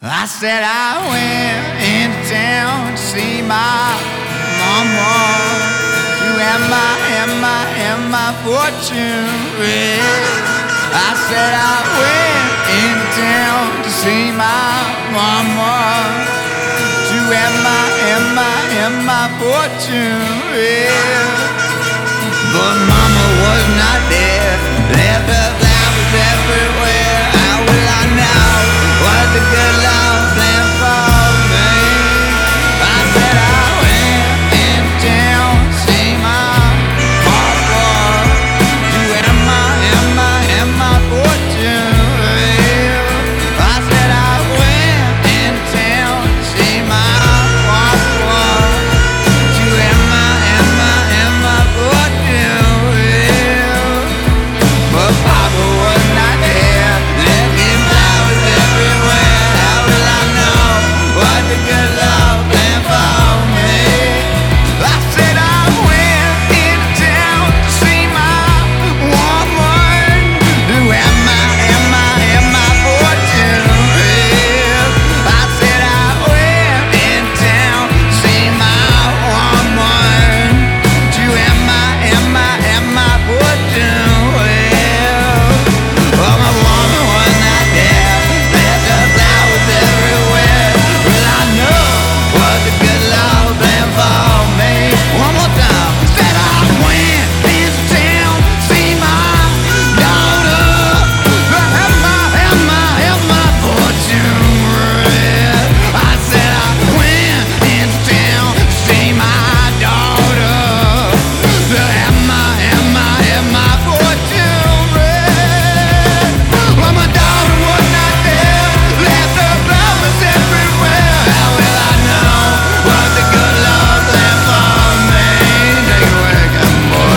I said I went into town to see my mama. You and my fortune read. I said I went into town to see my mama. You and my fortune read. But mama was not there. Left her flowers everywhere. How will I know what the good love plan for me? I said I went in town to see my papa. You and my fortune real. I said I went in town to see my papa. You and my fortune real. But Papa was not there. Left him flowers everywhere. How will I know what the good love plan for me? I said I went in town to see my woman. Who am I fortune real? I said I went in town to see my woman. Who am I fortune real? Oh, my woman was not there. Left her flowers everywhere. Will I know what the good love plan for me? One more time. Said I went into town to see my daughter. Have my fortune read. I said I went into town to see my daughter. Have my fortune read. Well, my daughter was not there. Left her flowers everywhere. How will I know what the good love plan for me? Take it away, cowboy.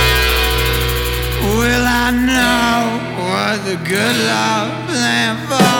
Will I know what the good love plan for?